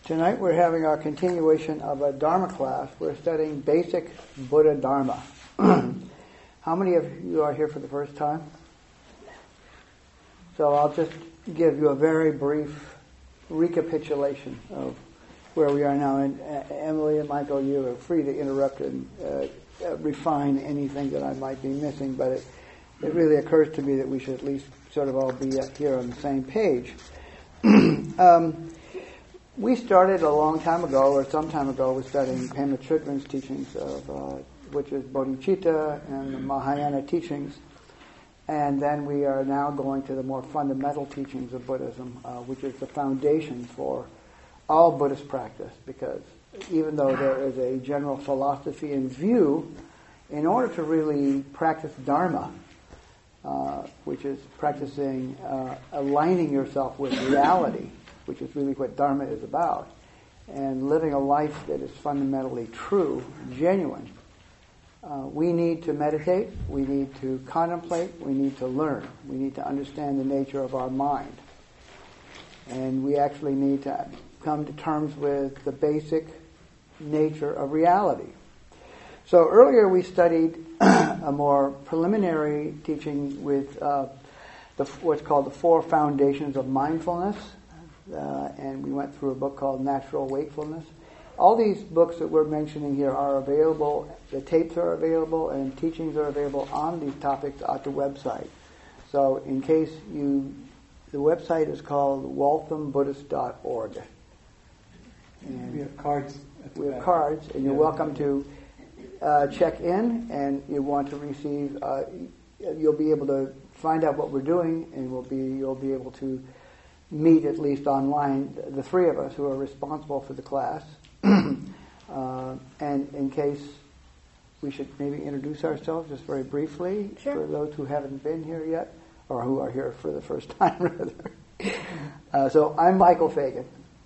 Tonight we're having our continuation of a Dharma class. We're studying basic Buddha Dharma. How many of you are here for the first time? So I'll just give you a very brief recapitulation of where we are now. And Emily and Michael, you are free to interrupt and refine anything that I might be missing, but it really occurs to me that we should at least sort of all be up here on the same page. We started a long time ago, or some time ago, with studying Pema Chodron's teachings, which is Bodhicitta and the Mahayana teachings. And then we are now going to the more fundamental teachings of Buddhism, which is the foundation for all Buddhist practice, because even though there is a general philosophy and view, in order to really practice Dharma, which is practicing aligning yourself with reality, which is really what Dharma is about, and living a life that is fundamentally true, genuine, we need to meditate, we need to contemplate, we need to learn, we need to understand the nature of our mind. And we actually need to come to terms with the basic nature of reality. So earlier we studied a more preliminary teaching with what's called the Four Foundations of Mindfulness, and we went through a book called Natural Wakefulness. All these books that we're mentioning here are available, the tapes are available, and teachings are available on these topics at the website. So in case the website is called walthambuddhist.org. And we have cards. We have cards, and you're welcome to check in, and you want to receive, you'll be able to find out what we're doing, and you'll be able to meet at least online, the three of us who are responsible for the class. And in case we should maybe introduce ourselves just very briefly, sure, for those who haven't been here yet, or who are here for the first time rather. So I'm Michael Fagan.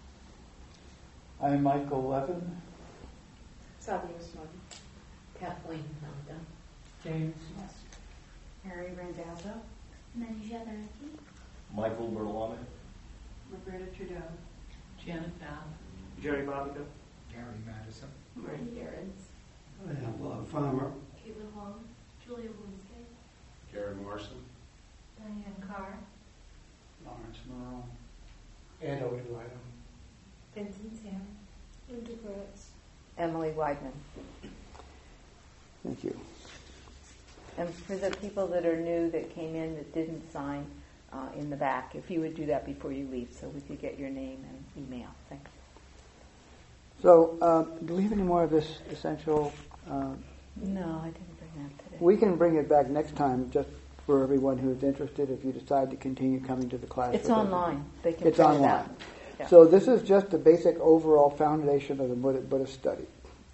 I'm Michael Levin. Sabia Swan. Kathleen Hamda. James. Harry Randazzo. Manisha Daraki. Michael Bertolami. Roberta Trudeau. Janet Val. Jerry Bobbico. Gary Madison. Martin Garrett. I have Farmer. Caitlin Huang. Julia Winsky. Gary Morrison. Diane Carr. Lawrence Merle. Ed Oduido. Vincent Sam. Linda Brooks. Emily Weidman. Thank you. And for the people that are new that came in that didn't sign in the back, if you would do that before you leave so we could get your name and email. Thank you. So, do we have any more of this essential? No, I didn't bring that today. We can bring it back next time, just for everyone who is interested, if you decide to continue coming to the class. It's online. They can it's print online. it out. Yeah. So this is just the basic overall foundation of the Buddhist study.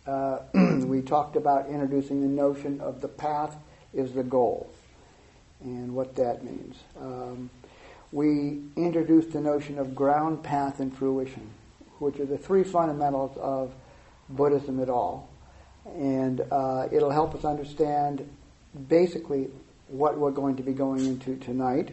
We talked about introducing the notion of the path is the goal, and what that means. We introduced the notion of ground, path, and fruition, which are the three fundamentals of Buddhism at all. And it'll help us understand basically what we're going to be going into tonight.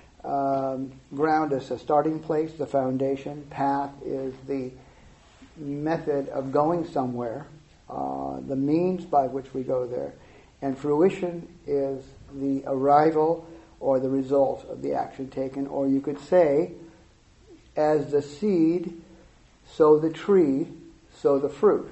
Ground is a starting place, the foundation. Path is the method of going somewhere, the means by which we go there. And fruition is the arrival or the result of the action taken. Or you could say, as the seed, so the tree, so the fruit.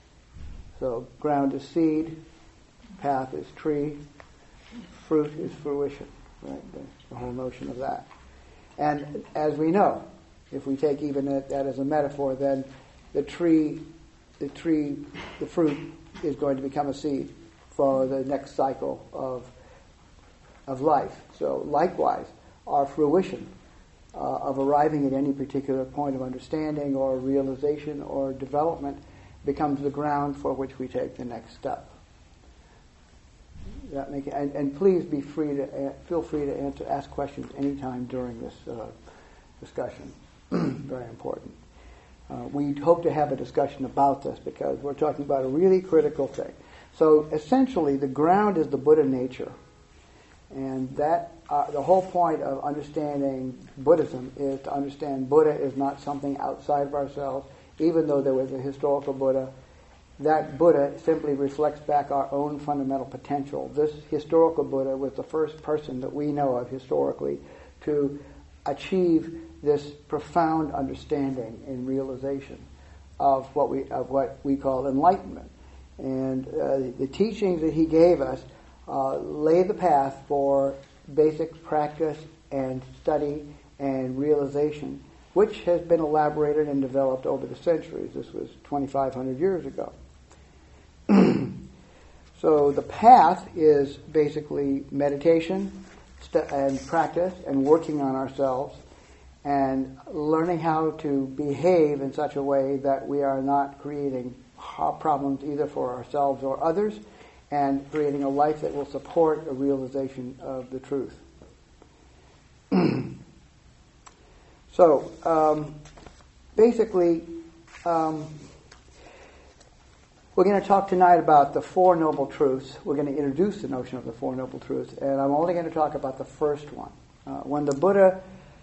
So ground is seed, path is tree, fruit is fruition. Right? The whole notion of that. And as we know, if we take even that as a metaphor, then the fruit is going to become a seed for the next cycle of life. So likewise, our fruition of arriving at any particular point of understanding or realization or development becomes the ground for which we take the next step. That make it, and please feel free to ask questions anytime during this discussion. Very important. We hope to have a discussion about this because we're talking about a really critical thing. So essentially, the ground is the Buddha nature, and that the whole point of understanding Buddhism is to understand Buddha is not something outside of ourselves. even though there was a historical Buddha, that Buddha simply reflects back our own fundamental potential. This historical Buddha was the first person that we know of historically to achieve this profound understanding and realization of what we call enlightenment. And the teachings that he gave us lay the path for basic practice and study and realization, which has been elaborated and developed over the centuries. This was 2,500 years ago. So the path is basically meditation and practice and working on ourselves and learning how to behave in such a way that we are not creating problems either for ourselves or others, and creating a life that will support a realization of the truth. So, basically, we're going to talk tonight about the Four Noble Truths. We're going to introduce the notion of the Four Noble Truths, and I'm only going to talk about the first one. When the Buddha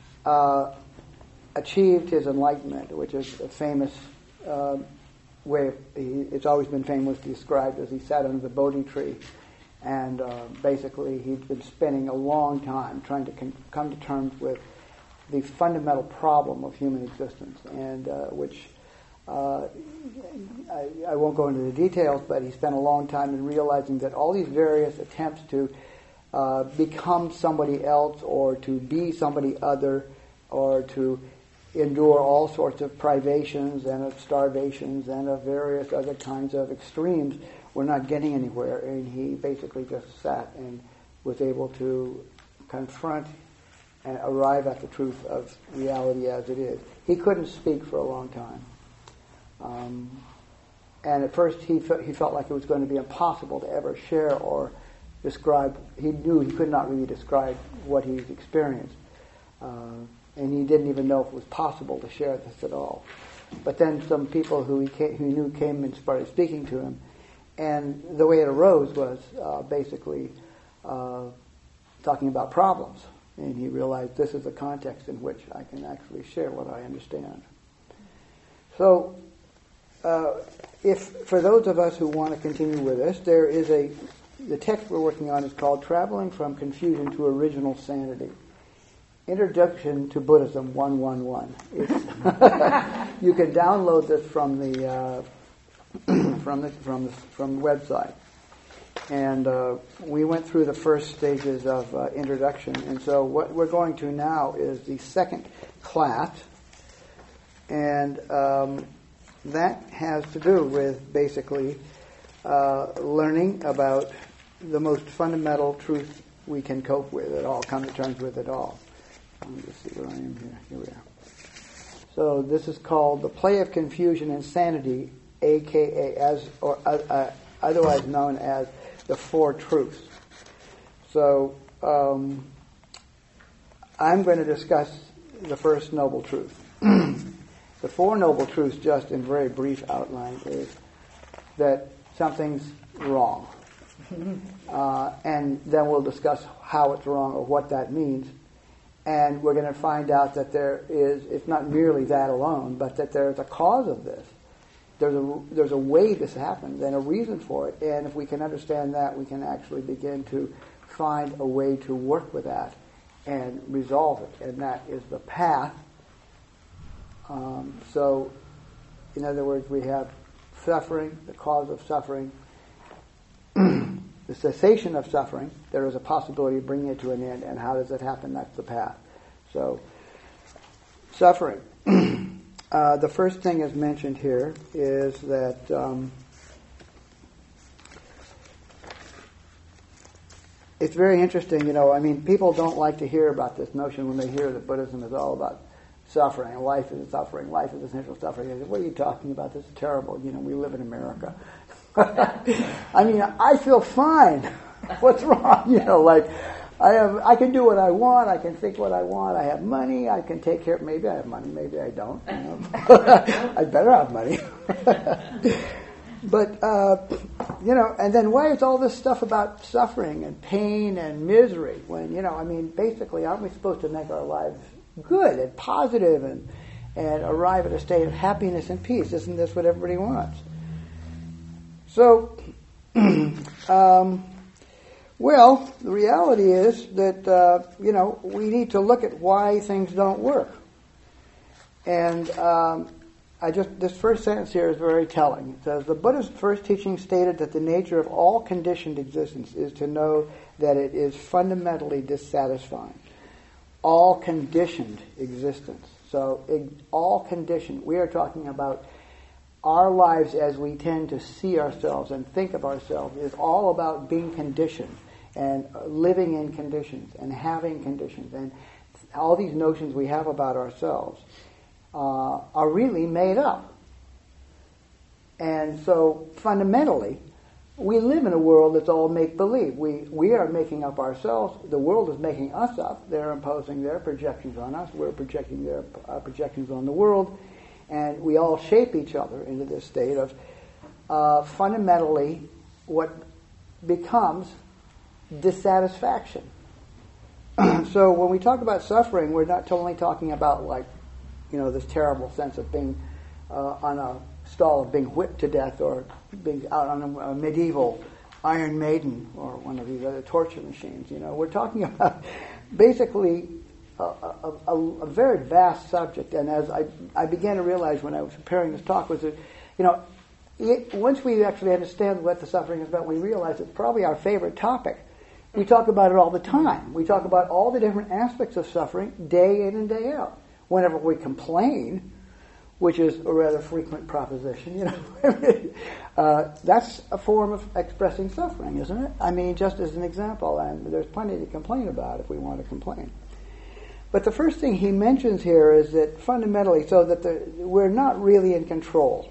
achieved his enlightenment, which is a famous way, it's always been famously described as he sat under the Bodhi tree, and basically he'd been spending a long time trying to come to terms with the fundamental problem of human existence, and which I won't go into the details, but he spent a long time in realizing that all these various attempts to become somebody else or to be somebody other or to endure all sorts of privations and of starvations and of various other kinds of extremes were not getting anywhere, and he basically just sat and was able to confront and arrive at the truth of reality as it is. He couldn't speak for a long time. And at first he felt like it was going to be impossible to ever share or describe. He knew he could not really describe what he's experienced. And he didn't even know if it was possible to share this at all. But then some people who he knew came and started speaking to him. And the way it arose was basically talking about problems. And he realized this is a context in which I can actually share what I understand. So, if for those of us who want to continue with us, there is the text we're working on is called Traveling from Confusion to Original Sanity. Introduction to Buddhism 111. You can download this from the from the website. And we went through the first stages of introduction, and so what we're going to now is the second class, and that has to do with basically learning about the most fundamental truth we can cope with at all, come to terms with at all. Let me just see where I am here. Here we are. So this is called The Play of Confusion and Sanity, a.k.a. otherwise known as the Four Truths. So I'm going to discuss the first noble truth. The Four Noble Truths, just in very brief outline, is that something's wrong. And then we'll discuss how it's wrong or what that means. And we're going to find out that it's not merely that alone, but that there's a cause of this. There's a way this happens and a reason for it. And if we can understand that, we can actually begin to find a way to work with that and resolve it. And that is the path. So, in other words, we have suffering, the cause of suffering, the cessation of suffering. There is a possibility of bringing it to an end, and how does it happen? That's the path. So, suffering. The first thing is mentioned here is that it's very interesting, people don't like to hear about this notion when they hear that Buddhism is all about suffering. Life is suffering. Life is essential suffering. They say, what are you talking about? This is terrible. We live in America. I feel fine. What's wrong? I can do what I want. I can think what I want. I have money. I can take care. Maybe I have money. Maybe I don't. I better have money. But and then why is all this stuff about suffering and pain and misery when basically, aren't we supposed to make our lives good and positive and arrive at a state of happiness and peace. Isn't this what everybody wants? So, well, the reality is that, we need to look at why things don't work. And this first sentence here is very telling. It says, the Buddha's first teaching stated that the nature of all conditioned existence is to know that it is fundamentally dissatisfying. All conditioned existence. So, all conditioned. We are talking about our lives as we tend to see ourselves and think of ourselves is all about being conditioned and living in conditions and having conditions. And all these notions we have about ourselves are really made up. And so fundamentally, we live in a world that's all make-believe. We are making up ourselves. The world is making us up. They're imposing their projections on us. We're projecting their projections on the world. And we all shape each other into this state of fundamentally what becomes dissatisfaction. So when we talk about suffering, we're not only talking about this terrible sense of being on a stall of being whipped to death or being out on a medieval Iron Maiden or one of these other torture machines. We're talking about basically a very vast subject. And as I began to realize when I was preparing this talk was that, once we actually understand what the suffering is about, we realize it's probably our favorite topic. We talk about it all the time. We talk about all the different aspects of suffering day in and day out. Whenever we complain, which is a rather frequent proposition, that's a form of expressing suffering, isn't it? I mean, just as an example, and there's plenty to complain about if we want to complain. But the first thing he mentions here is that fundamentally, so that we're not really in control.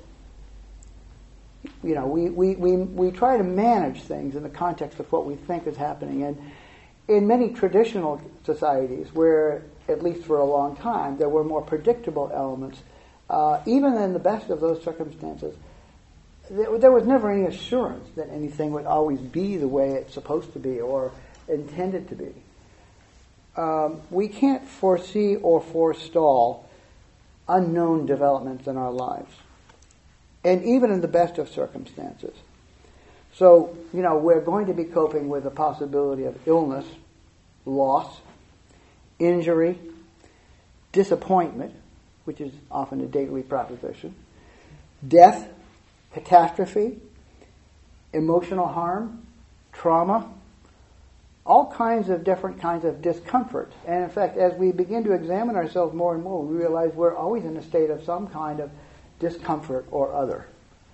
We try to manage things in the context of what we think is happening. And in many traditional societies, where, at least for a long time, there were more predictable elements, even in the best of those circumstances, there was never any assurance that anything would always be the way it's supposed to be or intended to be. We can't foresee or forestall unknown developments in our lives, and even in the best of circumstances. So, we're going to be coping with the possibility of illness, loss, injury, disappointment, which is often a daily proposition, death, catastrophe, emotional harm, trauma, all kinds of different kinds of discomfort. And in fact, as we begin to examine ourselves more and more, we realize we're always in a state of some kind of discomfort or other.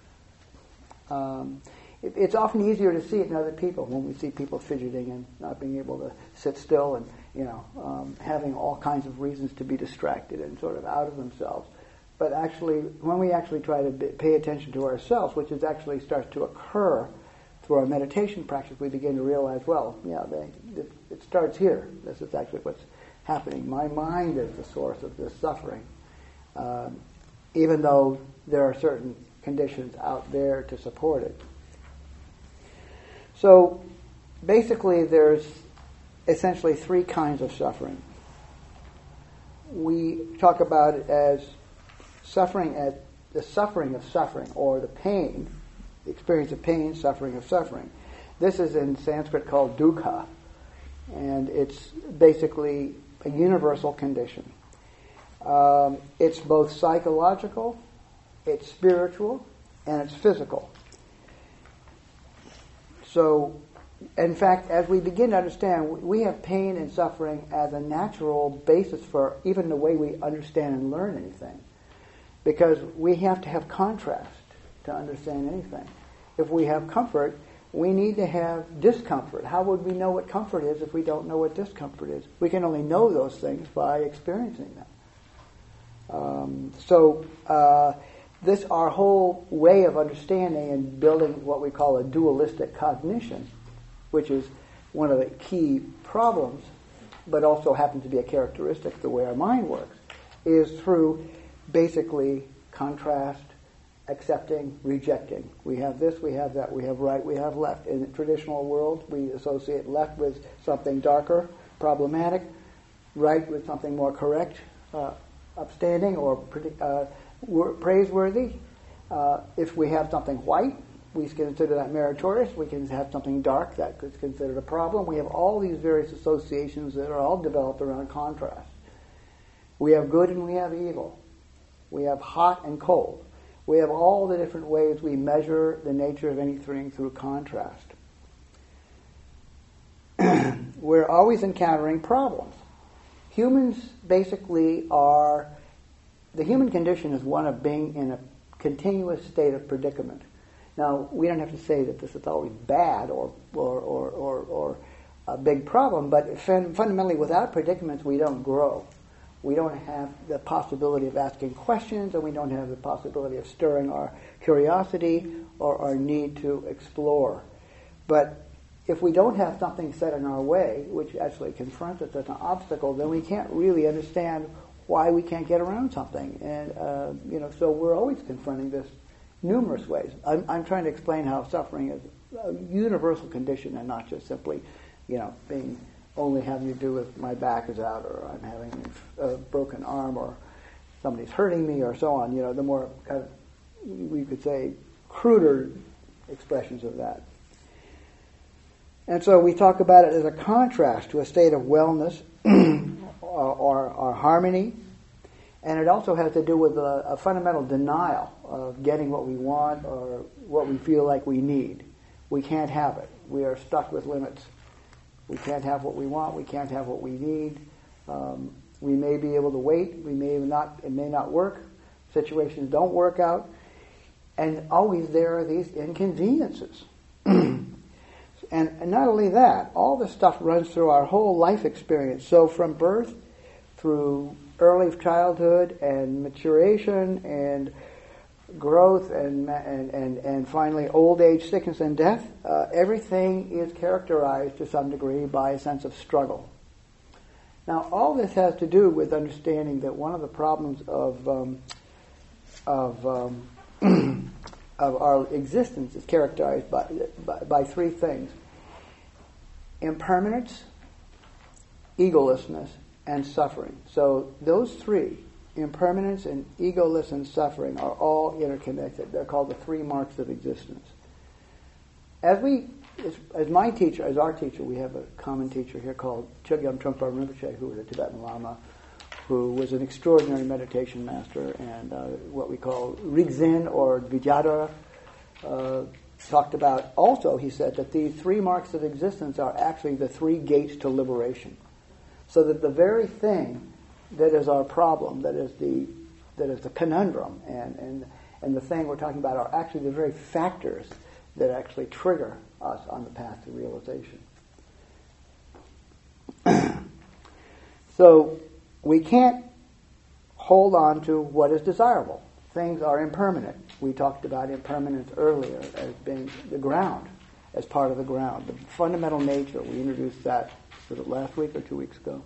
It's often easier to see it in other people when we see people fidgeting and not being able to sit still and, having all kinds of reasons to be distracted and sort of out of themselves. But actually, when we actually try to pay attention to ourselves, which is actually starts to occur through our meditation practice, we begin to realize, it starts here. This is actually what's happening. My mind is the source of this suffering, even though there are certain conditions out there to support it. So, basically, there's essentially three kinds of suffering. We talk about it as suffering as the suffering of suffering, or the pain, the experience of pain, suffering of suffering. This is in Sanskrit called dukkha, and it's basically a universal condition. It's both psychological, it's spiritual, and it's physical. So, in fact, as we begin to understand, we have pain and suffering as a natural basis for even the way we understand and learn anything. Because we have to have contrast to understand anything. If we have comfort, we need to have discomfort. How would we know what comfort is if we don't know what discomfort is? We can only know those things by experiencing them. This our whole way of understanding and building what we call a dualistic cognition, which is one of the key problems, but also happens to be a characteristic of the way our mind works, is through basically contrast, accepting, rejecting. We have this, we have that, we have right, we have left. In the traditional world, we associate left with something darker, problematic, right with something more correct, upstanding or praiseworthy. If we have something white, we consider that meritorious. We can have something dark, that is considered a problem. We have all these various associations that are all developed around contrast. We have good and we have evil. We have hot and cold. We have all the different ways we measure the nature of anything through contrast. We're always encountering problems. Humans basically are, the human condition is one of being in a continuous state of predicament. Now, we don't have to say that this is always bad or a big problem, but fundamentally without predicaments we don't grow. We don't have the possibility of asking questions, and we don't have the possibility of stirring our curiosity or our need to explore. But if we don't have something set in our way, which actually confronts us as an obstacle, then we can't really understand why we can't get around something. And, so we're always confronting this numerous ways. I'm trying to explain how suffering is a universal condition and not just simply, being only having to do with my back is out or I'm having a broken arm or somebody's hurting me or so on. The more kind of, we could say, cruder expressions of that. And so we talk about it as a contrast to a state of wellness or harmony. And it also has to do with a fundamental denial of getting what we want or what we feel like we need. We can't have it. We are stuck with limits. We can't have what we want. We can't have what we need. We may be able to wait. We may not. It may not work. Situations don't work out. And always there are these inconveniences. And not only that, all this stuff runs through our whole life experience. So from birth through early childhood and maturation and growth and finally old age, sickness, and death, everything is characterized to some degree by a sense of struggle. Now, all this has to do with understanding that one of the problems of our existence is characterized by three things: impermanence, egolessness, and suffering. So those three, impermanence and egoless and suffering, are all interconnected. They're called the three marks of existence. As our teacher, we have a common teacher here called Chogyam Trungpa Rinpoche, who was a Tibetan Lama, who was an extraordinary meditation master, and what we call Rigzin or Vijayadhara talked about. Also, he said that these three marks of existence are actually the three gates to liberation. So that the very thing that is our problem, that is the conundrum, and the thing we're talking about are actually the very factors that actually trigger us on the path to realization. So we can't hold on to what is desirable. Things are impermanent. We talked about impermanence earlier as being the ground, as part of the ground, the fundamental nature. We introduced that, was it last week or 2 weeks ago?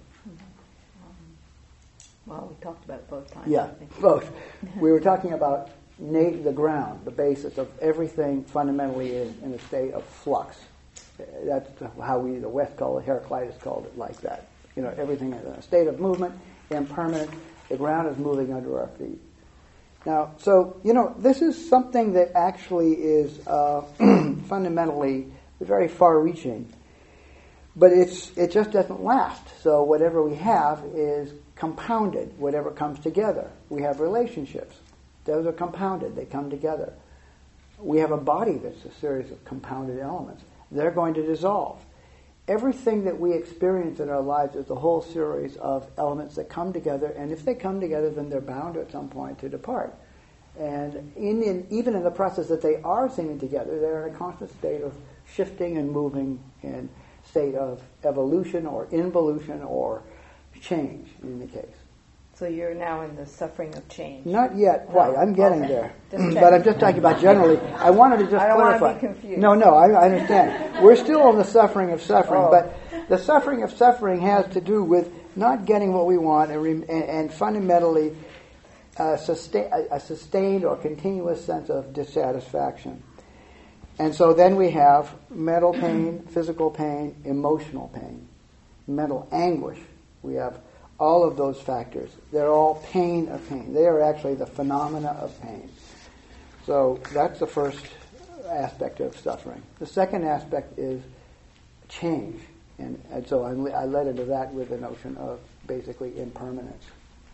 Well, we talked about it both times. Yeah, both. We were talking about the ground, the basis of everything fundamentally is in a state of flux. That's how the West call it, Heraclitus called it like that. Everything is in a state of movement, impermanent. The ground is moving under our feet. Now, so, this is something that actually is fundamentally very far-reaching. But it just doesn't last. So whatever we have is compounded, whatever comes together. We have relationships. Those are compounded. They come together. We have a body that's a series of compounded elements. They're going to dissolve. Everything that we experience in our lives is a whole series of elements that come together, and if they come together, then they're bound at some point to depart. And even in the process that they are seeming together, they're in a constant state of shifting and moving in state of evolution or involution or change in the case. So you're now in the suffering of change. Not yet, quite. I'm getting okay. there. But I'm just talking about generally. I wanted to just I don't clarify. want to be confused. No, I understand. We're still on the suffering of suffering, but the suffering of suffering has to do with not getting what we want and fundamentally a sustained or continuous sense of dissatisfaction. And so then we have mental pain, physical pain, emotional pain, mental anguish. We have all of those factors, they're all pain of pain. They are actually the phenomena of pain. So that's the first aspect of suffering. The second aspect is change. And so I led into that with the notion of basically impermanence.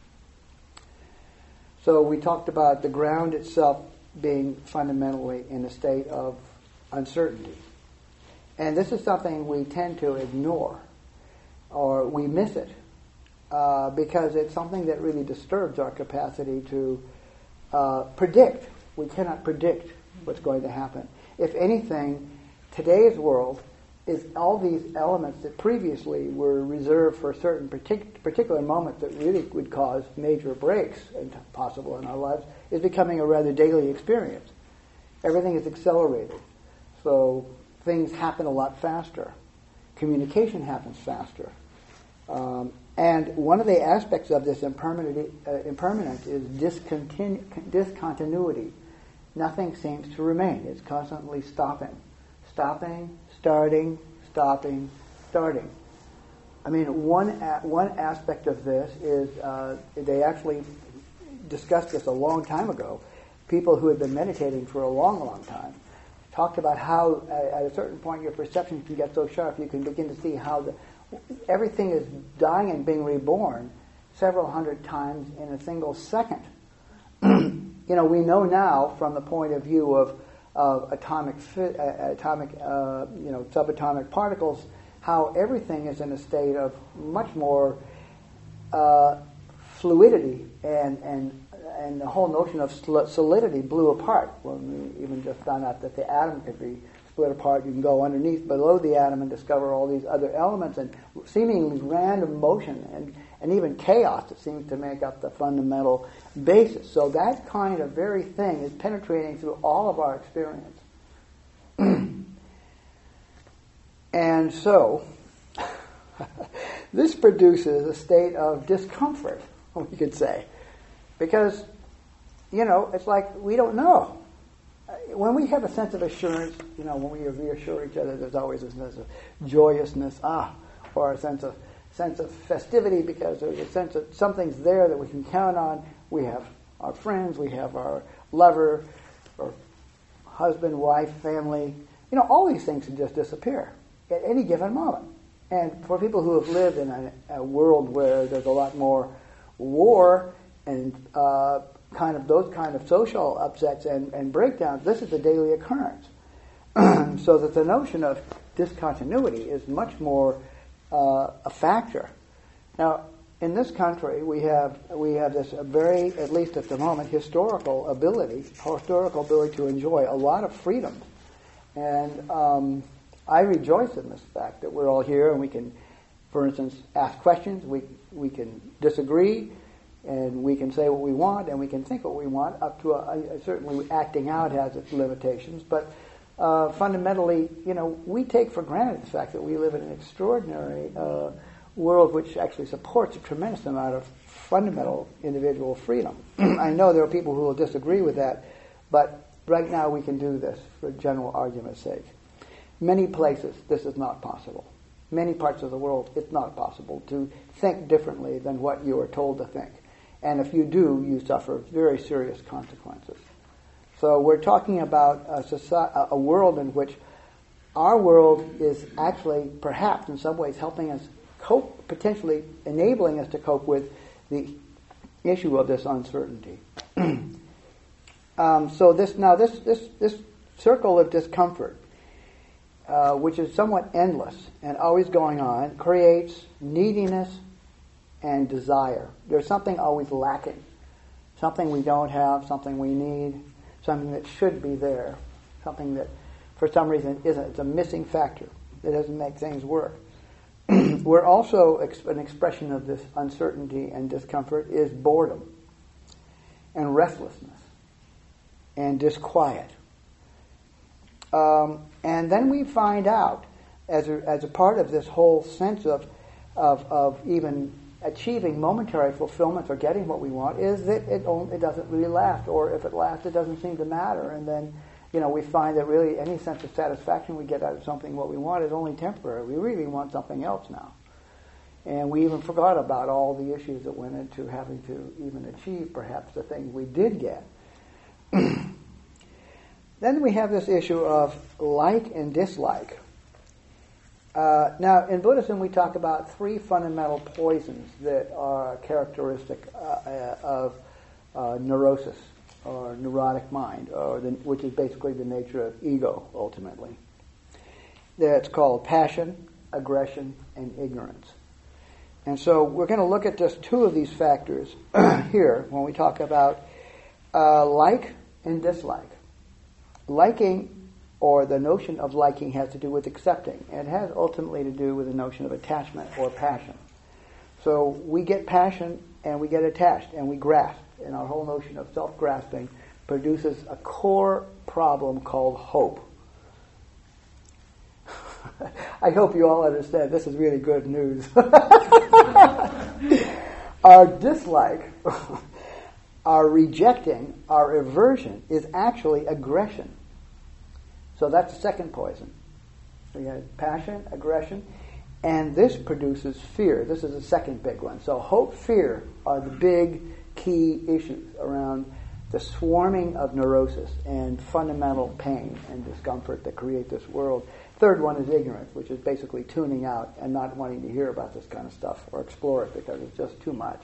So we talked about the ground itself being fundamentally in a state of uncertainty. And this is something we tend to ignore, or we miss it, because it's something that really disturbs our capacity to predict. We cannot predict what's going to happen. If anything, today's world is all these elements that previously were reserved for certain particular moments that really would cause major breaks possible in our lives, is becoming a rather daily experience. Everything is accelerated. So things happen a lot faster. Communication happens faster. And one of the aspects of this impermanence is discontinuity. Nothing seems to remain. It's constantly stopping. Stopping, starting, stopping, starting. I mean, one aspect of this is they actually discussed this a long time ago. People who had been meditating for a long, long time talked about how at a certain point your perception can get so sharp you can begin to see how everything is dying and being reborn several hundred times in a single second. We know now from the point of view of subatomic particles how everything is in a state of much more fluidity, and the whole notion of solidity blew apart when we even just found out that the atom could be split apart. You can go underneath, below the atom, and discover all these other elements and seemingly random motion and even chaos that seems to make up the fundamental basis. So that kind of very thing is penetrating through all of our experience. And so, this produces a state of discomfort, we could say. Because, it's like we don't know. When we have a sense of assurance, when we reassure each other, there's always a sense of joyousness, or a sense of festivity, because there's a sense that something's there that we can count on. We have our friends, we have our lover, or husband, wife, family. All these things can just disappear at any given moment. And for people who have lived in a world where there's a lot more war and those kind of social upsets and breakdowns, this is a daily occurrence. So that the notion of discontinuity is much more a factor. Now, in this country, we have this very, at least at the moment, historical ability to enjoy a lot of freedom, and I rejoice in this fact that we're all here and we can, for instance, ask questions. We can disagree, and we can say what we want, and we can think what we want. Up to certainly acting out has its limitations, but fundamentally, we take for granted the fact that we live in an extraordinary world which actually supports a tremendous amount of fundamental individual freedom. I know there are people who will disagree with that, but right now we can do this for general argument's sake. Many places, this is not possible. Many parts of the world, it's not possible to think differently than what you are told to think. And if you do, you suffer very serious consequences. So we're talking about a world in which our world is actually, perhaps in some ways, helping us cope, potentially enabling us to cope with the issue of this uncertainty. So this circle of discomfort, which is somewhat endless and always going on, creates neediness and desire. There's something always lacking, something we don't have, something we need, something that should be there, something that for some reason isn't. It's a missing factor that doesn't make things work. We're also an expression of this uncertainty and discomfort is boredom and restlessness and disquiet. And then we find out, as a part of this whole sense of even achieving momentary fulfillment or getting what we want, is that it doesn't really last, or if it lasts, it doesn't seem to matter. And then, we find that really any sense of satisfaction we get out of something what we want is only temporary. We really want something else now. And we even forgot about all the issues that went into having to even achieve perhaps the things we did get. Then we have this issue of like and dislike. Now, in Buddhism, we talk about three fundamental poisons that are characteristic of neurosis, or neurotic mind, which is basically the nature of ego, ultimately. That's called passion, aggression, and ignorance. And so we're going to look at just two of these factors here when we talk about like and dislike. Liking, or the notion of liking, has to do with accepting. It has ultimately to do with the notion of attachment or passion. So we get passion and we get attached and we grasp. And our whole notion of self-grasping produces a core problem called hope. I hope you all understand. This is really good news. Our dislike, our rejecting, our aversion is actually aggression. So that's the second poison. We have passion, aggression, and this produces fear. This is the second big one. So hope, fear are the big key issues around the swarming of neurosis and fundamental pain and discomfort that create this world. Third one is ignorance, which is basically tuning out and not wanting to hear about this kind of stuff or explore it because it's just too much.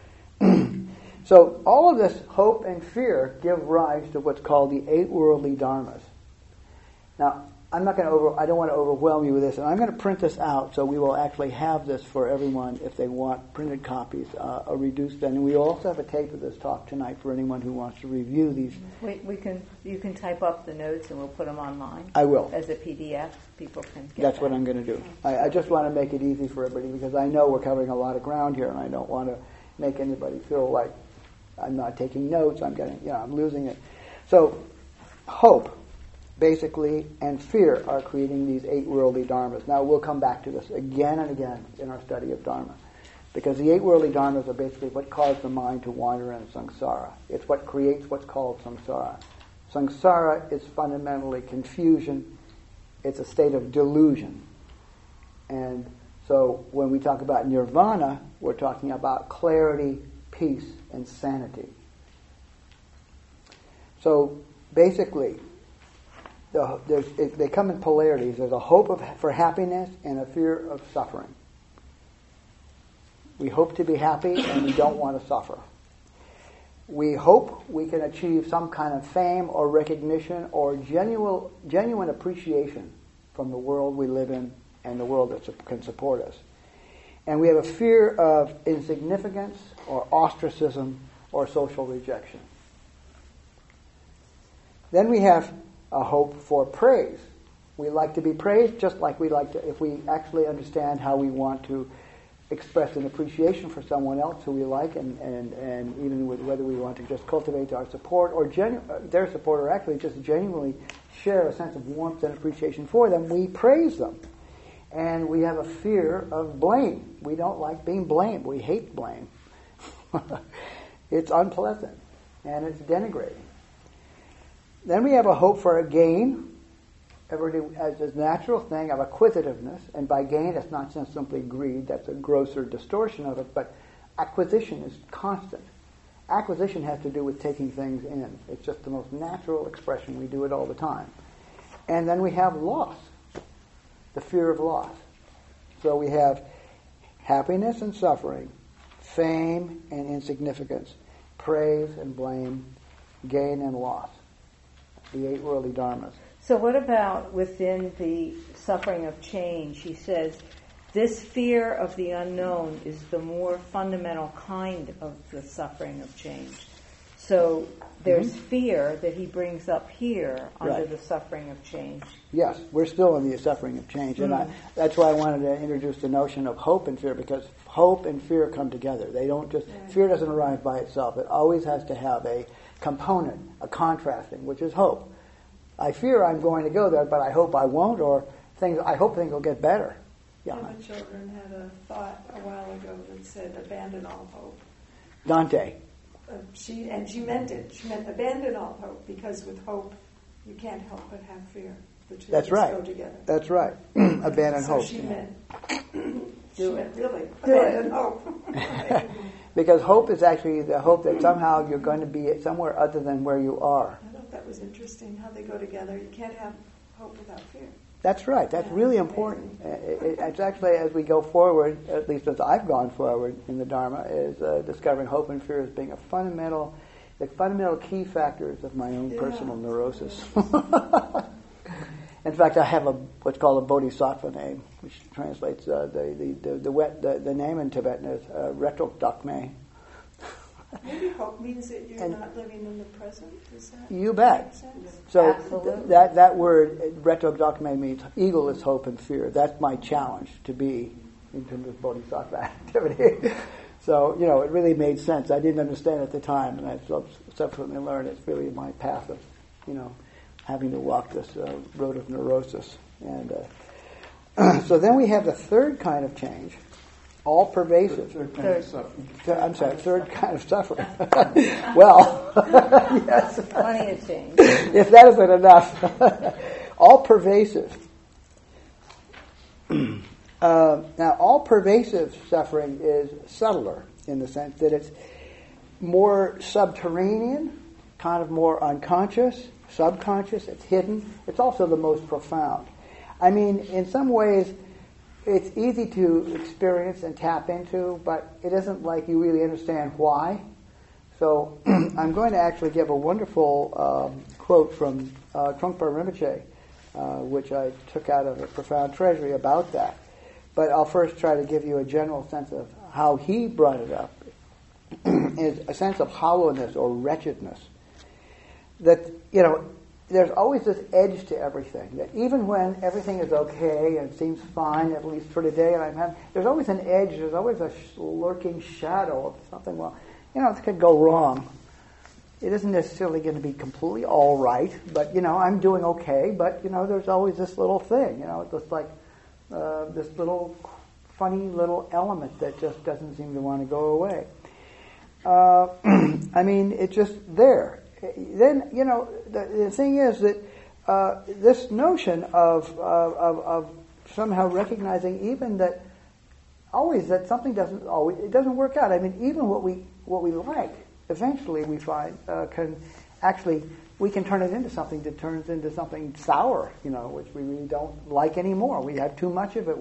So all of this hope and fear give rise to what's called the eight worldly dharmas. Now, I don't want to overwhelm you with this, and I'm going to print this out so we will actually have this for everyone if they want printed copies, a reduced. And we also have a tape of this talk tonight for anyone who wants to review these. You can type up the notes and we'll put them online. I will. As a PDF, people can get That's what I'm going to do. I just want to make it easy for everybody because I know we're covering a lot of ground here, and I don't want to make anybody feel like I'm not taking notes. I'm losing it. So, hope, basically, and fear are creating these eight worldly dharmas. Now, we'll come back to this again and again in our study of dharma. Because the eight worldly dharmas are basically what cause the mind to wander in samsara. It's what creates what's called samsara. Samsara is fundamentally confusion. It's a state of delusion. And so when we talk about nirvana, we're talking about clarity, peace, and sanity. So basically, they come in polarities. There's a hope for happiness and a fear of suffering. We hope to be happy and we don't want to suffer. We hope we can achieve some kind of fame or recognition or genuine appreciation from the world we live in and the world that can support us. And we have a fear of insignificance or ostracism or social rejection. Then we have a hope for praise. We like to be praised just like we like to, if we actually understand how we want to express an appreciation for someone else who we like, and even with whether we want to just cultivate our support or their support, or actually just genuinely share a sense of warmth and appreciation for them, we praise them. And we have a fear of blame. We don't like being blamed. We hate blame. It's unpleasant and it's denigrating. Then we have a hope for a gain, as a natural thing of acquisitiveness, and by gain it's not just simply greed, that's a grosser distortion of it, but acquisition is constant. Acquisition has to do with taking things in. It's just the most natural expression. We do it all the time. And then we have loss, the fear of loss. So we have happiness and suffering, fame and insignificance, praise and blame, gain and loss. The eight worldly dharmas. So what about within the suffering of change? He says, this fear of the unknown is the more fundamental kind of the suffering of change. So there's fear that he brings up here under the suffering of change. Yes, we're still in the suffering of change. And that's why I wanted to introduce the notion of hope and fear, because hope and fear come together. They don't just, fear doesn't arrive by itself. It always has to have a component, a contrasting, which is hope. I fear I'm going to go there, but I hope I won't, or I hope things will get better. Yeah. One of the children had a thought a while ago that said, abandon all hope. Dante. She meant it. She meant abandon all hope, because with hope, you can't help but have fear. The two That's of us right. go together. That's right. Abandon hope. So she meant Do it. Really, Do it. abandon hope. Because hope is actually the hope that somehow you're going to be somewhere other than where you are. I thought that was interesting how they go together. You can't have hope without fear. That's right. That's Yeah, really it's important. It's actually, as we go forward, at least as I've gone forward in the Dharma, is discovering hope and fear as being the fundamental key factors of my own personal neurosis. In fact, I have what's called a bodhisattva name, which translates the name in Tibetan as Retok Dakme. Maybe hope means that you're not living in the present. Does that You bet. make sense? So Absolutely. that word, Retok Dakme, means egoless hope and fear. That's my challenge to be in terms of bodhisattva activity. So, it really made sense. I didn't understand at the time, and I subsequently learned it's really my path of, having to walk this road of neurosis. And so then we have the third kind of change, all pervasive. Third kind of suffering. I'm sorry, third kind of suffering. Well, yes. Plenty of change. If that isn't enough. All pervasive. Now, all pervasive suffering is subtler in the sense that it's more subterranean, kind of more unconscious, subconscious, it's hidden. It's also the most profound. I mean, in some ways, it's easy to experience and tap into, but it isn't like you really understand why. So I'm going to actually give a wonderful quote from Trungpa Rinpoche, which I took out of a Profound Treasury about that. But I'll first try to give you a general sense of how he brought it up, is a sense of hollowness or wretchedness. That, there's always this edge to everything. That even when everything is okay and seems fine, at least for today, there's always an edge, there's always a lurking shadow of something, it could go wrong. It isn't necessarily going to be completely all right, but, I'm doing okay, but, there's always this little thing, it's just like this little funny little element that just doesn't seem to want to go away. It's just there. Then, the thing is that this notion of somehow recognizing even that always that something it doesn't work out. I mean, even what we like, eventually we find we can turn it into something that turns into something sour, which we really don't like anymore. We have too much of it.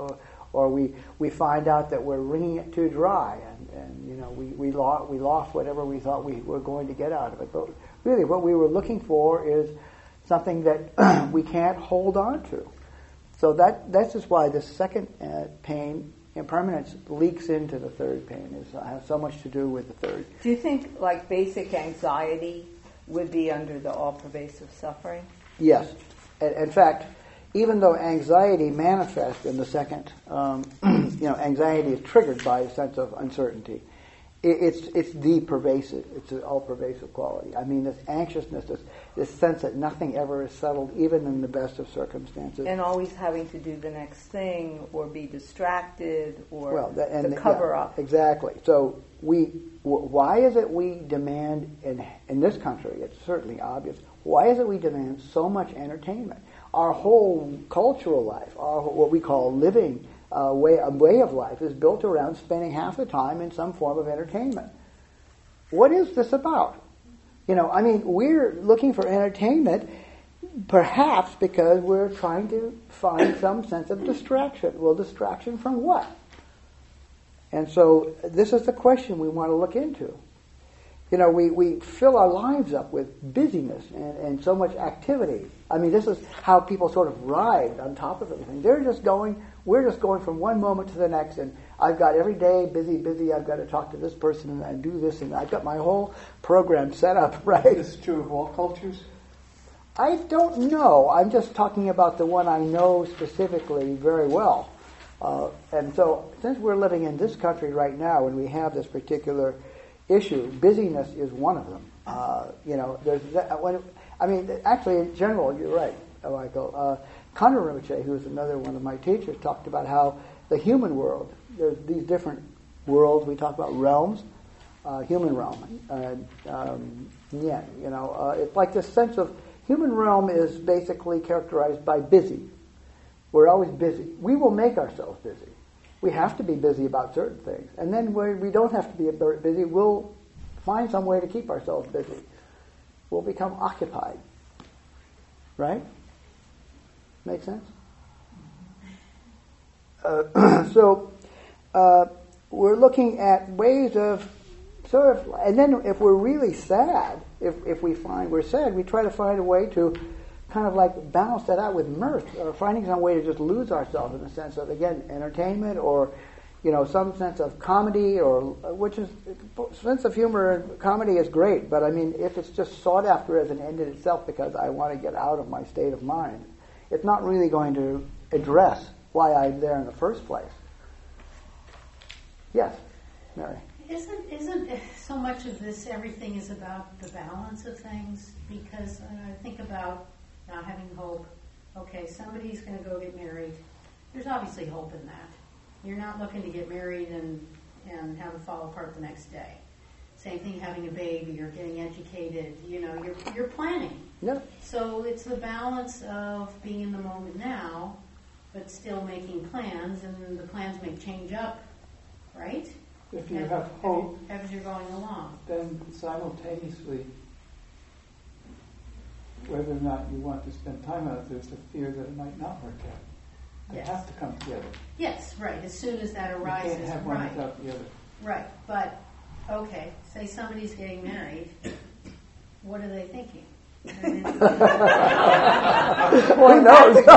We find out that we're wringing it too dry, and we lost whatever we thought we were going to get out of it. But really, what we were looking for is something that we can't hold on to. So that's just why the second pain, impermanence, leaks into the third pain. It has so much to do with the third. Do you think, like, basic anxiety would be under the all-pervasive suffering? Yes. In fact, even though anxiety manifests in the second, anxiety is triggered by a sense of uncertainty. It's the pervasive, it's an all-pervasive quality. I mean, this anxiousness, this sense that nothing ever is settled, even in the best of circumstances. And always having to do the next thing, or be distracted, or the cover-up. Exactly. So why is it we demand, in this country, it's certainly obvious, why is it we demand so much entertainment? Our whole cultural life, what we call living a way of life, is built around spending half the time in some form of entertainment. What is this about? We're looking for entertainment perhaps because we're trying to find some sense of distraction. Well, distraction from what? And so this is the question we want to look into. We fill our lives up with busyness and so much activity. I mean, this is how people sort of ride on top of everything. We're just going from one moment to the next, and I've got every day busy, I've got to talk to this person and do this, and I've got my whole program set up, right? This is true of all cultures? I don't know. I'm just talking about the one I know specifically very well. And so, since we're living in this country right now, and we have this particular issue, busyness is one of them. Actually, in general, you're right, Michael. Khandro Rinpoche, who is another one of my teachers, talked about how the human world, there's these different worlds. We talk about realms, human realm, it's like this sense of human realm is basically characterized by busy. We're always busy. We will make ourselves busy. We have to be busy about certain things. And then when we don't have to be busy, we'll find some way to keep ourselves busy. We'll become occupied. Right? Make sense? So we're looking at ways of sort of, and then if we're really sad, if we find we're sad, we try to find a way to kind of like balance that out with mirth, or finding some way to just lose ourselves in the sense of, again, entertainment, or some sense of comedy, or which is, sense of humor and comedy is great, but I mean, if it's just sought after as an end in itself because I want to get out of my state of mind, it's not really going to address why I'm there in the first place. Yes, Mary. Isn't so much of this, everything is about the balance of things? Because I think about not having hope. Okay, somebody's going to go get married. There's obviously hope in that. You're not looking to get married and have it fall apart the next day. Same thing having a baby or getting educated. You're planning. Yeah. So it's the balance of being in the moment now, but still making plans, and the plans may change up, right? If you have hope, as you're going along, then simultaneously, whether or not you want to spend time on it, there's the fear that it might not work out. They Yes. have to come together. Yes, right. As soon as that arises, You can't have one right. without the other. Right, but, okay, say somebody's getting married, what are they thinking? Well, who knows? You're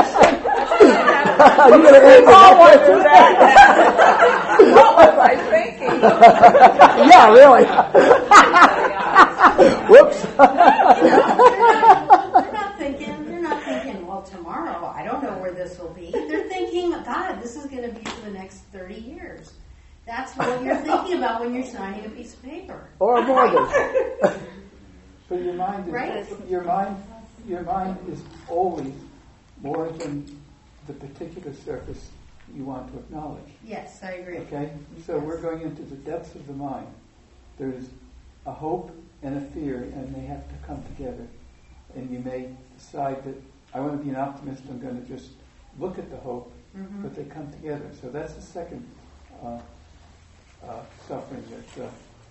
going to answer that question. What was I thinking? Yeah, really. Whoops. They're not thinking, well, tomorrow, I don't know where this will be. They're thinking, God, this is going to be for the next 30 years. That's what you're thinking about when you're signing a piece of paper. Or a mortgage. But your mind is Right. your mind is always more than the particular surface you want to acknowledge. Yes, I agree. Okay? So Yes. we're going into the depths of the mind. There's a hope and a fear, and they have to come together. And you may decide that I want to be an optimist, I'm going to just look at the hope, but they come together. So that's the second suffering, that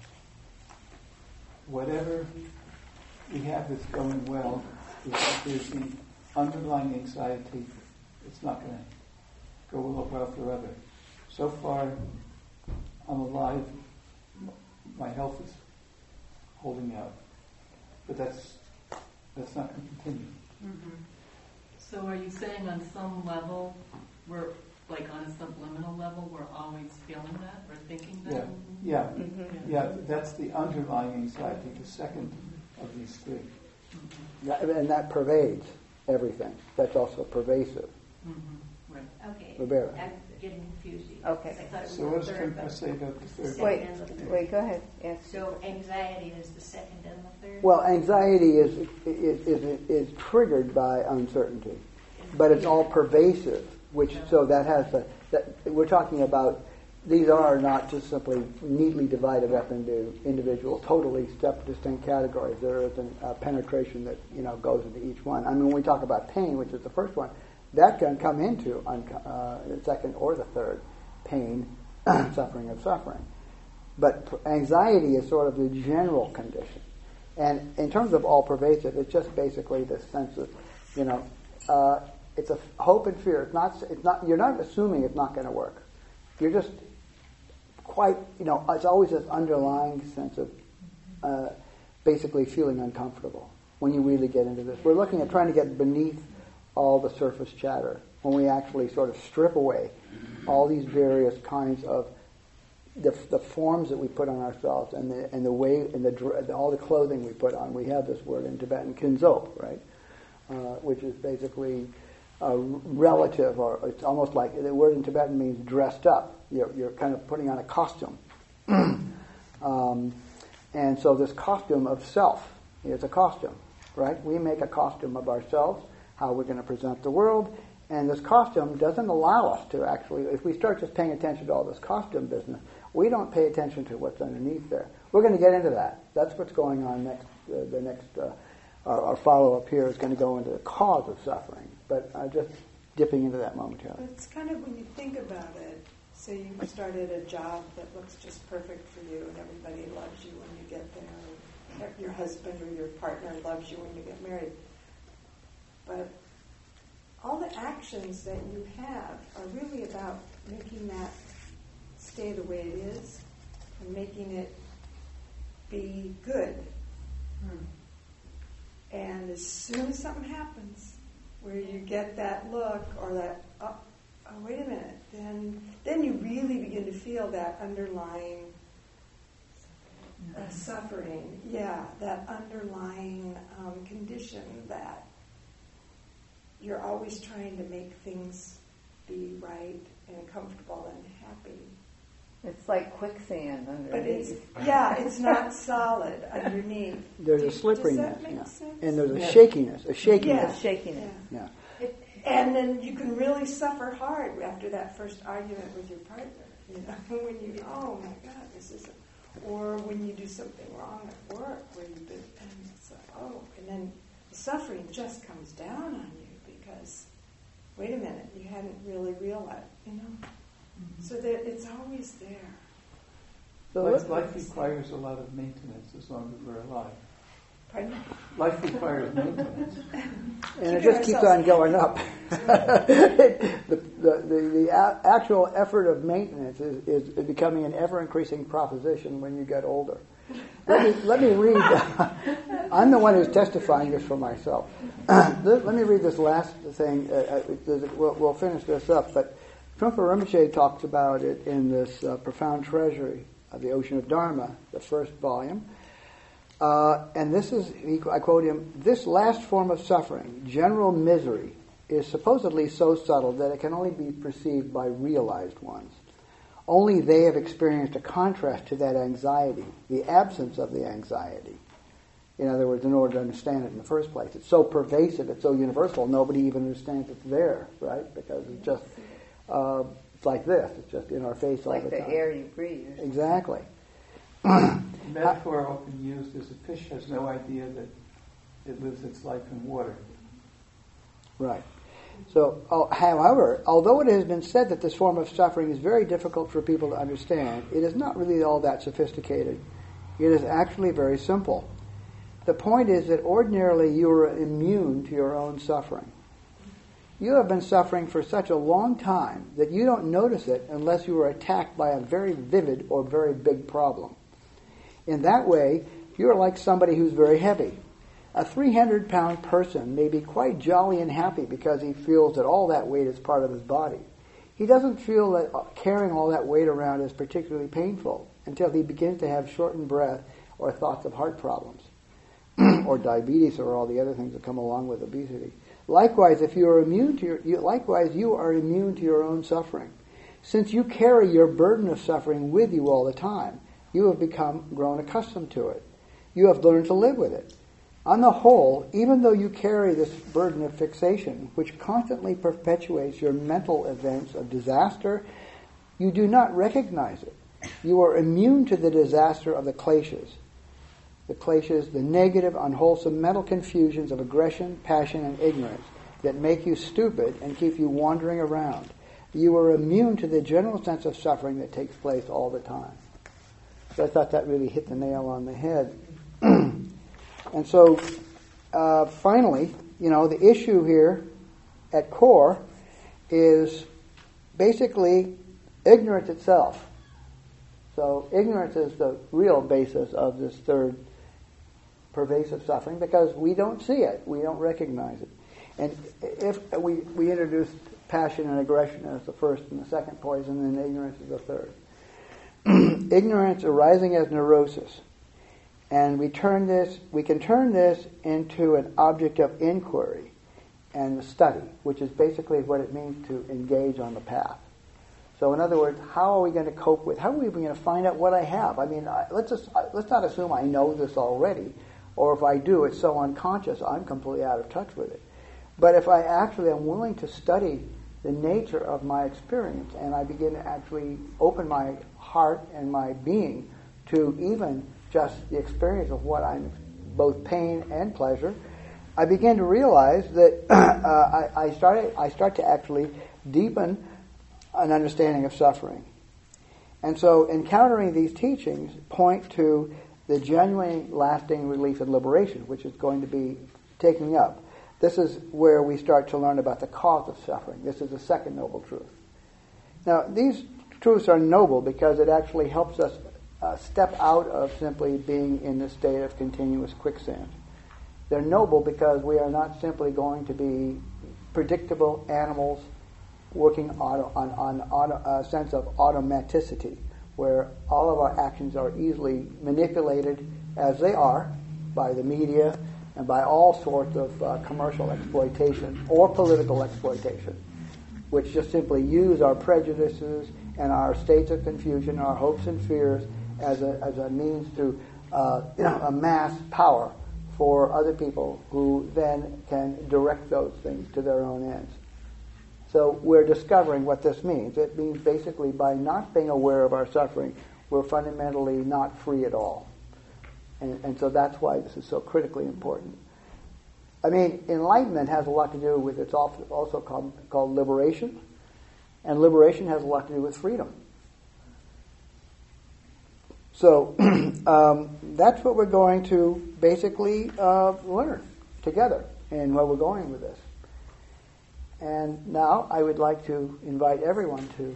whatever we have that's going well, if there's the underlying anxiety, it's not going to go well forever. So far, I'm alive, my health is holding out, but that's not going to continue. So are you saying on some level, we're like on a subliminal level, we're always feeling that or thinking that? Yeah, that's the underlying anxiety, the second of these three. And that pervades everything. That's also pervasive. Right. Okay, Roberta. I'm getting confused. Okay. I thought it was So what the does third, Kempa but say about the third? second Wait, and the third. wait, go ahead. Yes. So anxiety is the second and the third? Well, anxiety is triggered by uncertainty, but it's all pervasive. So that has that we're talking about. These are not just simply neatly divided up into individual, totally distinct categories. There is a penetration that goes into each one. I mean, when we talk about pain, which is the first one, that can come into the second or the third, pain, suffering of suffering. But anxiety is sort of the general condition. And in terms of all pervasive, it's just basically this sense of, it's a hope and fear. It's not. You're not assuming it's not going to work. You're just quite, it's always this underlying sense of basically feeling uncomfortable when you really get into this. We're looking at trying to get beneath all the surface chatter when we actually sort of strip away all these various kinds of the forms that we put on ourselves and the way and all the clothing we put on. We have this word in Tibetan, kinzop, right, which is basically relative, or it's almost like the word in Tibetan means dressed up. You're kind of putting on a costume, and so this costume of self is a costume, right? We make a costume of ourselves, how we're going to present the world. And this costume doesn't allow us to actually, if we start just paying attention to all this costume business, we don't pay attention to what's underneath there. We're going to get into that. That's what's going on next. Our follow-up here is going to go into the cause of suffering. But just dipping into that momentarily. But it's kind of, when you think about it, say you started a job that looks just perfect for you and everybody loves you when you get there, or your husband or your partner loves you when you get married. But all the actions that you have are really about making that stay the way it is and making it be good. And as soon as something happens where you get that look or that, oh wait a minute, then you really begin to feel that underlying suffering. Yeah, that underlying condition that you're always trying to make things be right and comfortable and happy. It's like quicksand underneath. But it's not solid underneath. There's a Does slipperiness, that make yeah. sense? And there's a shakiness, Yeah. Shakiness. Yeah. And then you can really suffer hard after that first argument with your partner. You know, when you, oh my God, this isn't. Or when you do something wrong at work, where you've been, and it's like, and then the suffering just comes down on you because, wait a minute, you hadn't really realized, you know. Mm-hmm. So that it's always there. So life requires a lot of maintenance as long as we're alive. Pardon? Life requires maintenance. And it just keeps on going up. the actual effort of maintenance is becoming an ever-increasing proposition when you get older. Let me read. I'm the one who's testifying this for myself. Let me read this last thing. We'll finish this up. But Trungpa Rinpoche talks about it in this Profound Treasury of the Ocean of Dharma, the first volume. And this is, I quote him, "This last form of suffering, general misery, is supposedly so subtle that it can only be perceived by realized ones. Only they have experienced a contrast to that anxiety, the absence of the anxiety. In other words, in order to understand it in the first place. It's so pervasive, it's so universal, nobody even understands it's there, right? Because it's just, it's like this, it's just in our face all the time. Like the air you breathe. Exactly. The metaphor often used is a fish has no idea that it lives its life in water. Right. So, however, although it has been said that this form of suffering is very difficult for people to understand, it is not really all that sophisticated. It is actually very simple. The point is that ordinarily you are immune to your own suffering. You have been suffering for such a long time that you don't notice it unless you are attacked by a very vivid or very big problem. In that way, you are like somebody who's very heavy. A 300-pound person may be quite jolly and happy because he feels that all that weight is part of his body. He doesn't feel that carrying all that weight around is particularly painful until he begins to have shortened breath or thoughts of heart problems or diabetes or all the other things that come along with obesity. Likewise, if you are immune to you are immune to your own suffering. Since you carry your burden of suffering with you all the time, you have grown accustomed to it. You have learned to live with it. On the whole, even though you carry this burden of fixation, which constantly perpetuates your mental events of disaster, you do not recognize it. You are immune to the disaster of the kleshas. The kleshas, the negative, unwholesome mental confusions of aggression, passion, and ignorance that make you stupid and keep you wandering around. You are immune to the general sense of suffering that takes place all the time. So I thought that really hit the nail on the head. And so, finally, the issue here at core is basically ignorance itself. So ignorance is the real basis of this third pervasive suffering because we don't see it, we don't recognize it. And if we introduced passion and aggression as the first and the second poison, and ignorance is the third. Ignorance arising as neurosis. And we can turn this into an object of inquiry and the study, which is basically what it means to engage on the path. So in other words, how are we going to cope with, how are we going to find out what I have? I mean, let's not assume I know this already, or if I do, it's so unconscious, I'm completely out of touch with it. But if I actually am willing to study the nature of my experience, and I begin to actually open my heart and my being to even just the experience of what I'm, both pain and pleasure, I begin to realize that I start to actually deepen an understanding of suffering. And so encountering these teachings point to the genuine lasting relief and liberation, which is going to be taking up. This is where we start to learn about the cause of suffering. This is the second noble truth. Now, these truths are noble because it actually helps us step out of simply being in this state of continuous quicksand. They're noble because we are not simply going to be predictable animals working on a sense of automaticity, where all of our actions are easily manipulated as they are by the media and by all sorts of commercial exploitation or political exploitation, which just simply use our prejudices and our states of confusion, our hopes and fears as a means to amass power for other people who then can direct those things to their own ends. So we're discovering what this means. It means basically by not being aware of our suffering, we're fundamentally not free at all. And so that's why this is so critically important. I mean, enlightenment has a lot to do with, it's also called liberation. And liberation has a lot to do with freedom. So that's what we're going to basically learn together and where we're going with this. And now I would like to invite everyone to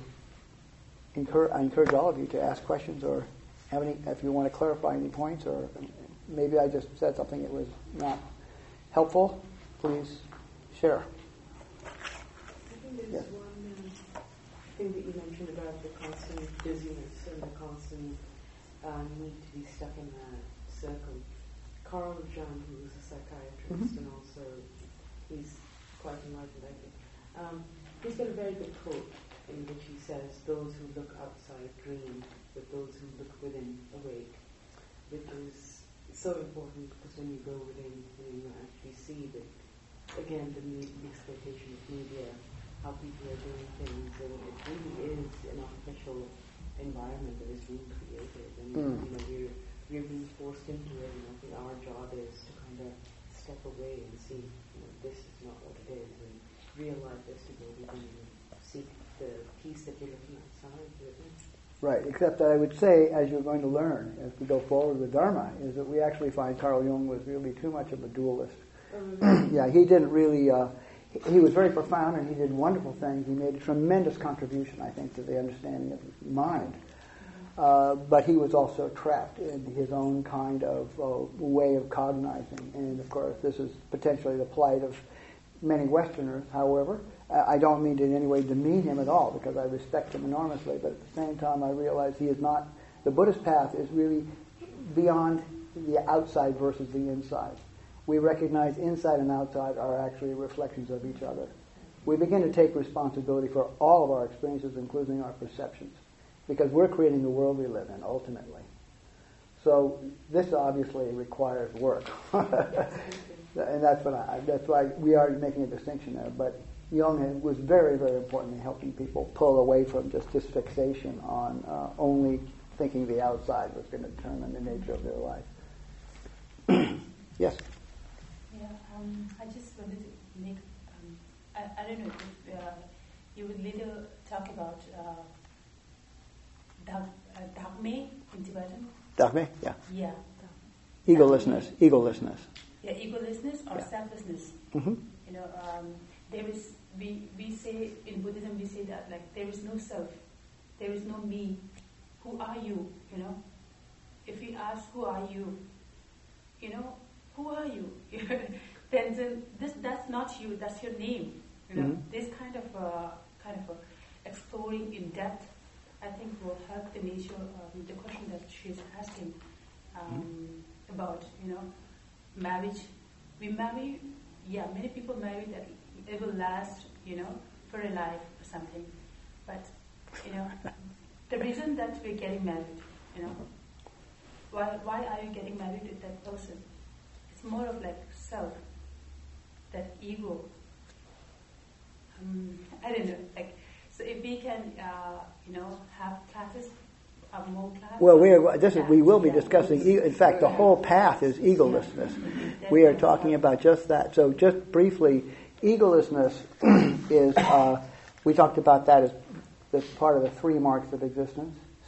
I encourage all of you to ask questions or have any, if you want to clarify any points, or maybe I just said something that was not helpful, please share. I think there's one thing that you mentioned about the constant busyness and the constant need to be stuck in that circle. Carl Jung, who's a psychiatrist and also he's quite enlightened, I think. He's got a very good quote in which he says, "Those who look outside dream, but those who look within awake," which is so important because when you go within, you actually see that, again, the exploitation of media, how people are doing things, and it really is an artificial environment that is being created, and we're being forced into it. And I think our job is to kind of step away and see, this is not what it is, and realize this to go within and seek the peace that you're looking outside. Right, except that I would say, as you're going to learn as we go forward with Dharma, is that we actually find Carl Jung was really too much of a dualist. Yeah, he didn't really, he was very profound and he did wonderful things. He made a tremendous contribution, I think, to the understanding of mind. But he was also trapped in his own kind of way of cognizing. And of course, this is potentially the plight of many Westerners. However, I don't mean to in any way demean him at all, because I respect him enormously, but at the same time I realize he is not, the Buddhist path is really beyond the outside versus the inside. We recognize inside and outside are actually reflections of each other. We begin to take responsibility for all of our experiences, including our perceptions, because we're creating the world we live in, ultimately. So this obviously requires work. And that's why we are making a distinction there. But Jung was very, very important in helping people pull away from just this fixation on only thinking the outside was going to determine the nature of their life. Yes? Yeah, I just wanted to make, I don't know if you would later talk about Dharme in Tibetan. Dharme, yeah. Yeah. Egolessness. Yeah, egolessness or selflessness. Mm-hmm. There is, we say, in Buddhism we say that, like, there is no self, there is no me. Who are you, If we ask, who are you? Who are you? then that's not you, that's your name. This kind of exploring in depth, I think, will help the nature of the question that she's asking about, marriage. We marry, many people marry that it will last, for a life or something. But, the reason that we're getting married, why are you getting married with that person? It's more of like self, that ego. I don't know. So if we can, have classes, more classes. Well, we will be discussing. In fact, the whole path is egolessness. We are talking about just that. So, just briefly, egolessness is. We talked about that as part of the 3 marks of existence: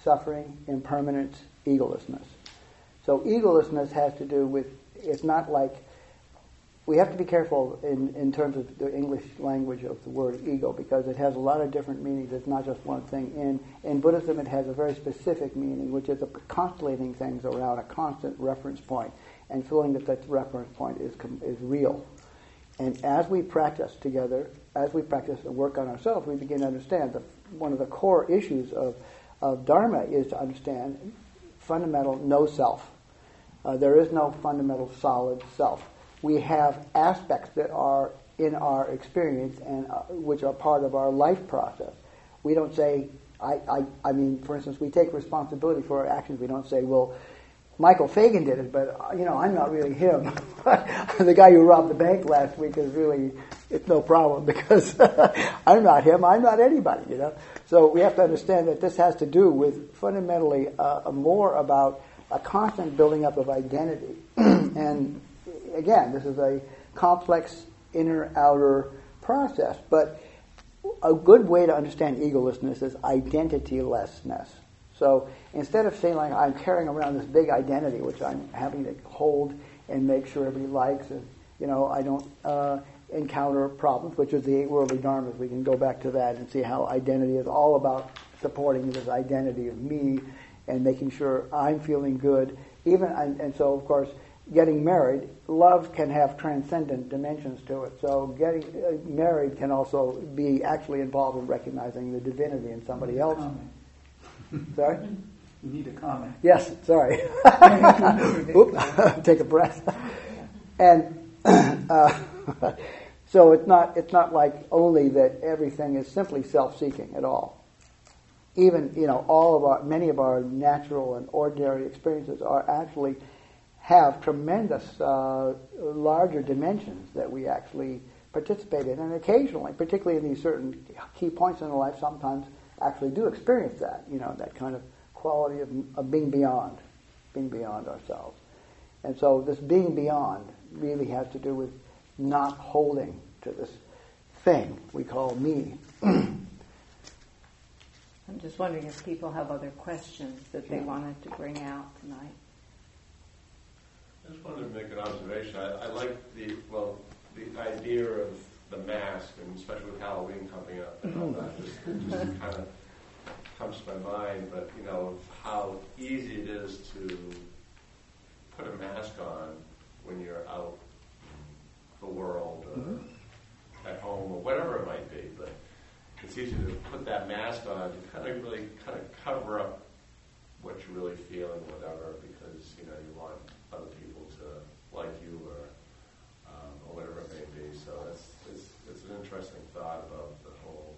suffering, impermanence, egolessness. So egolessness has to do with, it's not like, we have to be careful in terms of the English language of the word ego, because it has a lot of different meanings. It's not just one thing. In Buddhism, it has a very specific meaning, which is constellating things around a constant reference point and feeling that reference point is real. And as we practice together, as we practice and work on ourselves, we begin to understand that one of the core issues of Dharma is to understand fundamental no self. There is no fundamental solid self. We have aspects that are in our experience and which are part of our life process. We don't say, I mean, for instance, we take responsibility for our actions. We don't say, well, Michael Fagan did it, but, I'm not really him. The guy who robbed the bank last week is really, it's no problem because I'm not him, I'm not anybody, So we have to understand that this has to do with fundamentally more about a constant building up of identity. And again, this is a complex inner-outer process, but a good way to understand egolessness is identitylessness. So instead of saying like I'm carrying around this big identity which I'm having to hold and make sure everybody likes, and I don't encounter problems, which is the 8 worldly dharmas. We can go back to that and see how identity is all about supporting this identity of me and making sure I'm feeling good. And so of course, getting married, love can have transcendent dimensions to it. So getting married can also be actually involved in recognizing the divinity in somebody else. Sorry? You need a comment. Yes, sorry. Oop, take a breath. And so it's not like only that everything is simply self-seeking at all. Even many of our natural and ordinary experiences have tremendous larger dimensions that we actually participate in, and occasionally, particularly in these certain key points in our life, sometimes actually do experience that, that kind of quality of being beyond ourselves. And so this being beyond really has to do with not holding to this thing we call me. I'm just wondering if people have other questions that they wanted to bring out tonight. I just wanted to make an observation. I like the idea of the mask, and especially with Halloween coming up and all that, just kind of comes to my mind. But how easy it is to put a mask on when you're out the world or at home or whatever it might be. But it's easy to put that mask on to really cover up what you're really feeling, whatever, because you want other people to like you or whatever it may be. So it's an interesting thought about the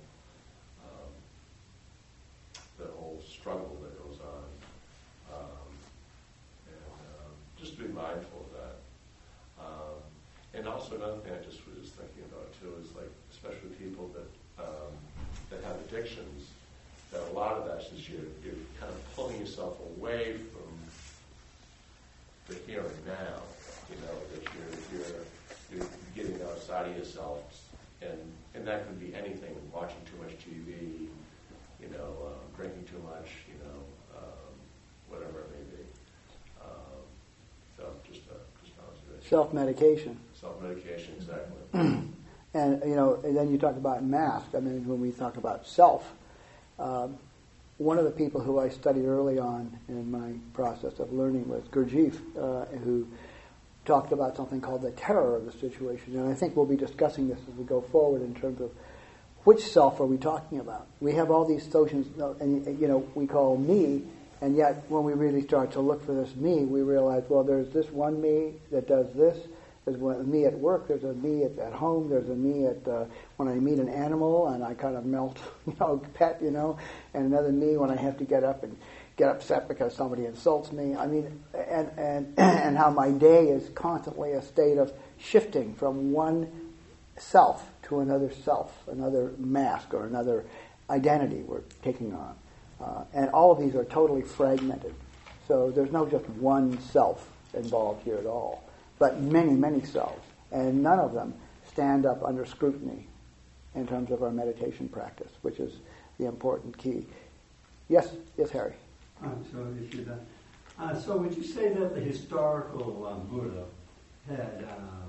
whole struggle that goes on, and just to be mindful of that. And also another thing I just was thinking about too is like, especially people that have addictions, that a lot of that is you're kind of pulling yourself away from the here and now, that you're getting outside of yourself, and that could be anything, watching too much TV, drinking too much, whatever it may be. So just observation. Self-medication. Self-medication, exactly. And then you talk about mask. I mean, when we talk about self, one of the people who I studied early on in my process of learning was Gurdjieff, who talked about something called the terror of the situation. And I think we'll be discussing this as we go forward in terms of which self are we talking about. We have all these notions, and we call me, and yet when we really start to look for this me, we realize, well, there's this one me that does this. There's a me at work. There's a me at home. There's a me when I meet an animal and I kind of melt, pet, and another me when I have to get up and get upset because somebody insults me. I mean, and how my day is constantly a state of shifting from one self to another self, another mask or another identity we're taking on. And all of these are totally fragmented. So there's no just one self involved here at all, but many, many selves. And none of them stand up under scrutiny in terms of our meditation practice, which is the important key. Yes, Harry. So if you're done. So would you say that the historical Buddha had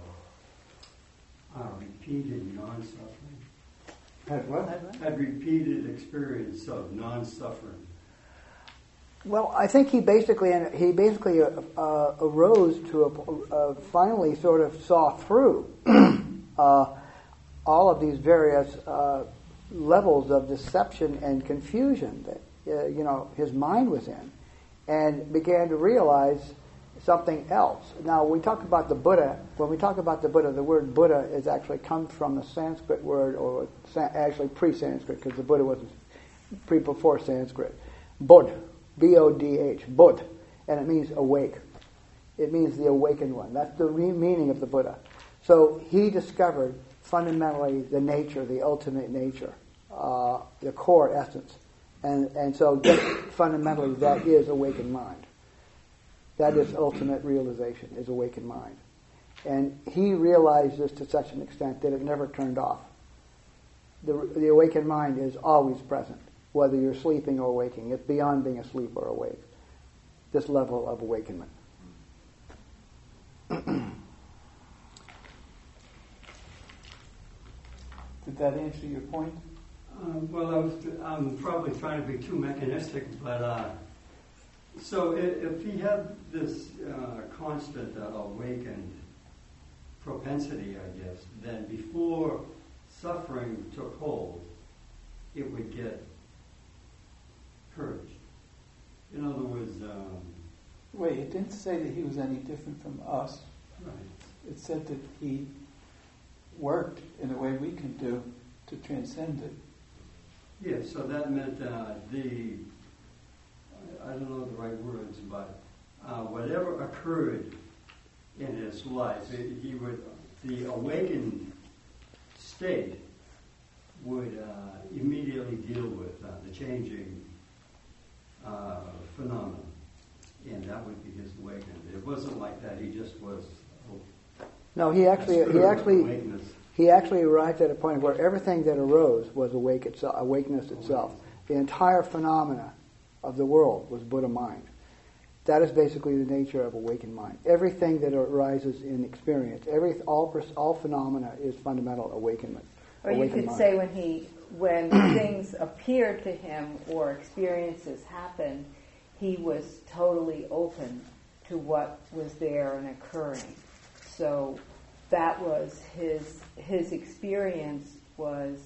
repeated non-suffering? Had what? Had repeated experience of non-suffering. Well, I think he basically arose to finally sort of saw through all of these various levels of deception and confusion that his mind was in, and began to realize something else. Now, we talk about the Buddha. When we talk about the Buddha, the word Buddha is actually comes from the Sanskrit word, or actually pre-Sanskrit, because the Buddha wasn't before Sanskrit. Bodh, B-O-D-H, Bodh, and it means awake. It means the awakened one. That's the meaning of the Buddha. So he discovered fundamentally the nature, the ultimate nature, the core essence. And so just fundamentally that is awakened mind. That is ultimate realization, is awakened mind. And he realized this to such an extent that it never turned off. The awakened mind is always present, whether you're sleeping or waking. It's beyond being asleep or awake, this level of awakenment. Did that answer your point? Well, I'm probably trying to be too mechanistic, but so if he had this constant awakened propensity, I guess, then before suffering took hold, it would get purged. In other words... Wait, it didn't say that he was any different from us. Right. It said that he worked in a way we can do to transcend it. Yes, so that meant I don't know the right words, but whatever occurred in his life, the awakened state would immediately deal with the changing phenomenon, and that would be his awakening. It wasn't like that; he just was. No, he actually arrived at a point where everything that arose was awakeness itself. The entire phenomena of the world was Buddha mind. That is basically the nature of awakened mind. Everything that arises in experience, all phenomena is fundamental awakenment. Or you could say when things appeared to him or experiences happened, he was totally open to what was there and occurring. So that was his experience was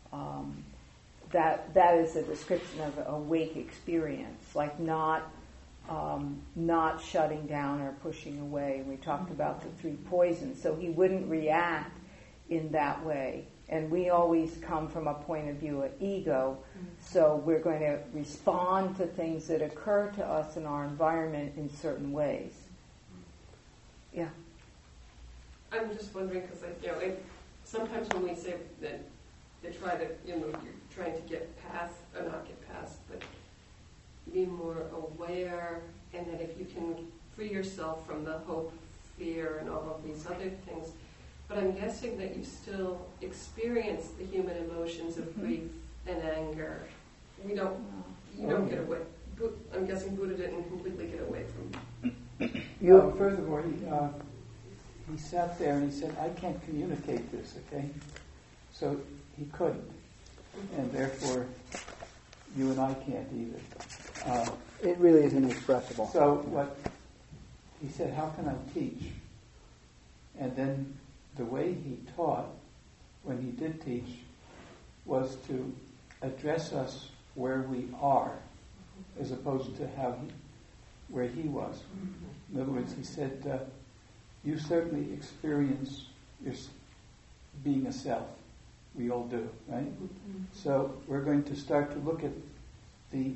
that is a description of awake experience, like not shutting down or pushing away. We talked about the three poisons, so he wouldn't react in that way. And we always come from a point of view of ego, so we're going to respond to things that occur to us in our environment in certain ways. Yeah. I'm just wondering because sometimes when we say that they try to, you're trying to get past, or not get past, but be more aware, and that if you can free yourself from the hope, fear, and all of these other things. But I'm guessing that you still experience the human emotions of grief and anger. You don't get away. I'm guessing Buddha didn't completely get away from. Furthermore, he sat there and he said, "I can't communicate this." Okay, so he couldn't, and therefore you and I can't either. It really is inexpressible. So what he said, "How can I teach?" And then the way he taught, when he did teach, was to address us where we are, as opposed to where he was. In other words, he said, you certainly experience your being a self. We all do, right? Mm-hmm. So we're going to start to look at the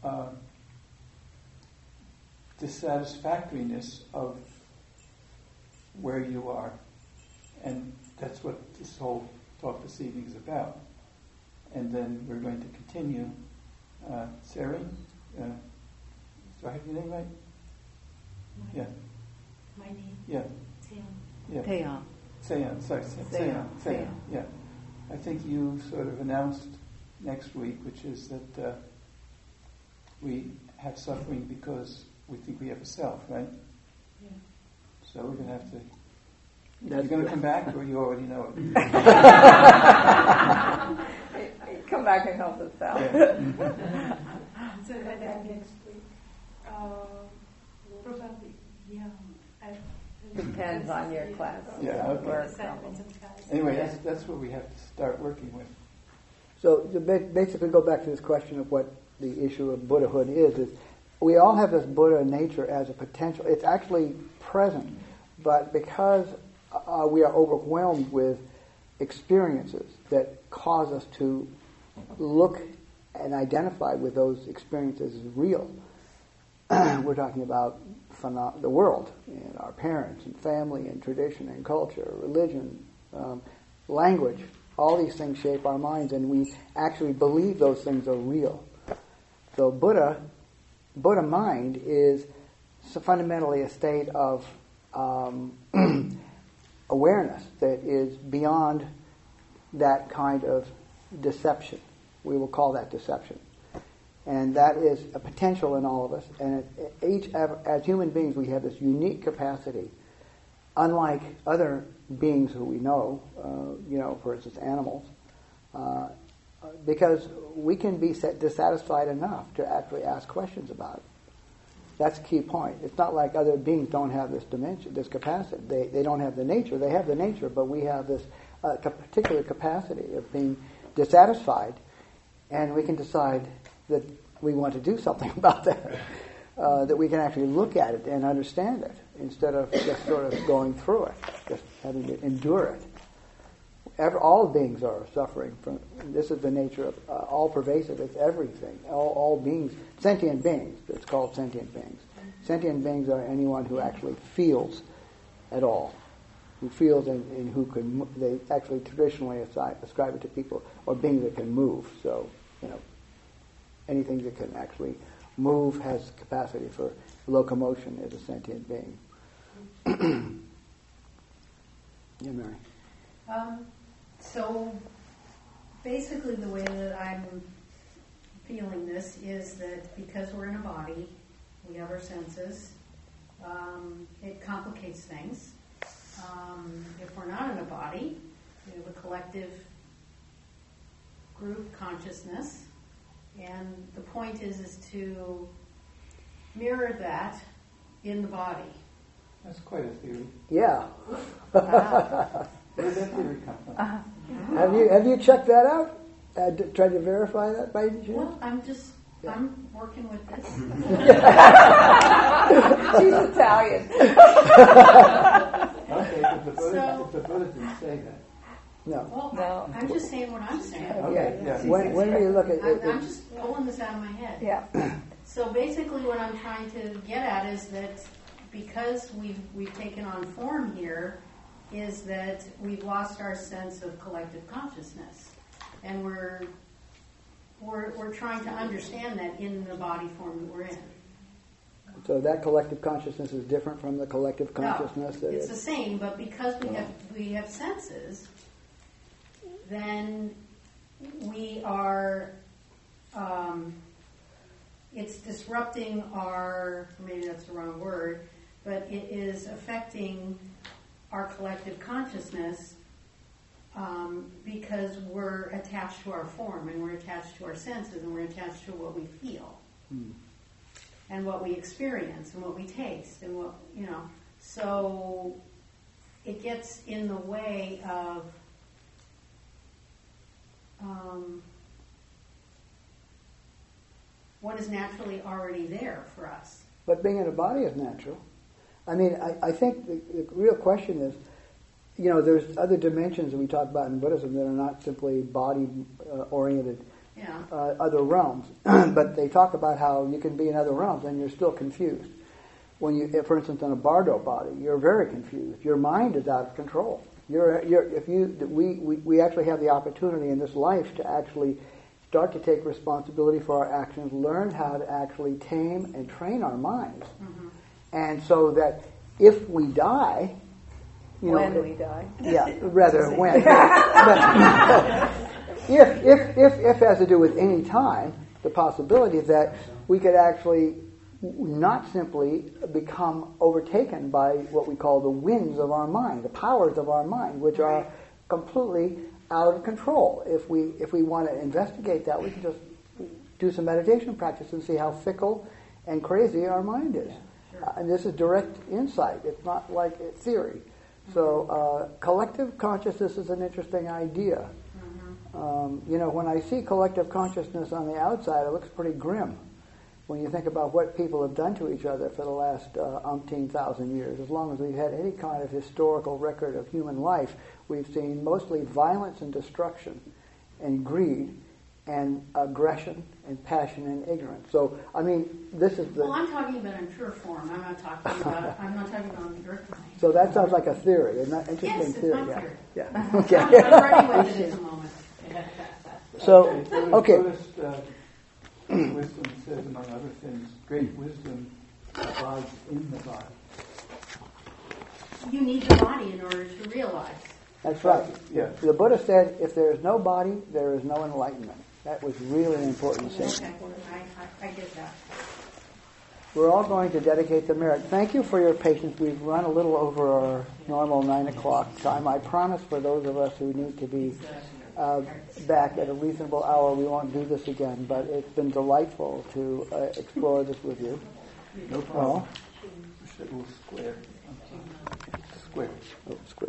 dissatisfactoriness of where you are. And that's what this whole talk this evening is about. And then we're going to continue. Sarah, do I have your name right? Yeah. My name? Yeah. Taeyong. Taeyong. Taeyong. Yeah. I think you sort of announced next week, which is that we have suffering because we think we have a self, right? Yeah. So we're going to have to... You're going to come back, or you already know it? Come back and help us out. Yeah. So that next week, probably, yeah. Depends on your class. Yeah, okay. Or Anyway, that's what we have to start working with. So to basically go back to this question of what the issue of Buddhahood is we all have this Buddha nature as a potential. It's actually present, but because we are overwhelmed with experiences that cause us to look and identify with those experiences as real. We're talking about the world, and our parents, and family, and tradition, and culture, religion, language. All these things shape our minds, and we actually believe those things are real. So Buddha mind is fundamentally a state of awareness that is beyond that kind of deception. We will call that deception. And that is a potential in all of us. And as human beings, we have this unique capacity, unlike other beings who we know, for instance, animals, because we can be dissatisfied enough to actually ask questions about it. That's a key point. It's not like other beings don't have this dimension, this capacity. They don't have the nature. They have the nature, but we have this particular capacity of being dissatisfied, and we can decide that we want to do something about that, that we can actually look at it and understand it instead of just sort of going through it, just having to endure it. All beings are suffering from. This is the nature of all pervasive. It's everything. All beings, sentient beings. It's called sentient beings. Sentient beings are anyone who actually feels at all, who feels and who can. They actually traditionally ascribe it to people or beings that can move. So anything that can actually move has capacity for locomotion is a sentient being. Yeah, Mary. So basically the way that I'm feeling this is that because we're in a body, we have our senses, it complicates things. If we're not in a body, we have a collective group consciousness, and the point is to mirror that in the body. That's quite a theory. Yeah. Where did that theory come from? Have you checked that out? Tried to verify that by any chance? Well, I'm working with this. She's Italian. Okay, if the Buddha didn't say that. No. Well, No. I'm just saying what I'm saying. Okay, yeah. When do you look at it? I'm just pulling this out of my head. Yeah. So basically what I'm trying to get at is that because we've taken on form here, is that we've lost our sense of collective consciousness. And we're trying to understand that in the body form that we're in. So that collective consciousness is different from the collective consciousness. No, it's the same, but because we have senses, then we are. It's disrupting our. Maybe that's the wrong word, but it is affecting our collective consciousness because we're attached to our form and we're attached to our senses and we're attached to what we feel. And what we experience and what we taste and what, so it gets in the way of what is naturally already there for us. But being in a body is natural. I mean, I think the real question is, there's other dimensions that we talk about in Buddhism that are not simply body-oriented. Yeah. Other realms, but they talk about how you can be in other realms and you're still confused. When you, for instance, in a bardo body, you're very confused. Your mind is out of control. We actually have the opportunity in this life to actually start to take responsibility for our actions, learn how to actually tame and train our minds, and so that if we die, when we die, rather when. But, if has to do with any time, the possibility that we could actually not simply become overtaken by what we call the winds of our mind, the powers of our mind, which are completely out of control. If we want to investigate that, we can just do some meditation practice and see how fickle and crazy our mind is. And this is direct insight. It's not like a theory. So collective consciousness is an interesting idea. When I see collective consciousness on the outside, it looks pretty grim. When you think about what people have done to each other for the last umpteen thousand years, as long as we've had any kind of historical record of human life, we've seen mostly violence and destruction and greed and aggression and passion and ignorance. So, I mean, this is the... Well, I'm talking about in pure form. I'm not talking about on the earth plane. So that sounds like a theory, an interesting yes, theory. It's not theory. Yeah. Okay. I'm running with it at the moment. So, okay. Buddhist wisdom says, among other things, great wisdom abides in the body. You need the body in order to realize. That's right. Yeah. The Buddha said, if there is no body, there is no enlightenment. That was really an important statement. Okay, I get that. We're all going to dedicate the merit. Thank you for your patience. We've run a little over our normal 9 o'clock time. I promise for those of us who need to be back at a reasonable hour, we won't do this again. But it's been delightful to explore this with you. No problem. Square. Square.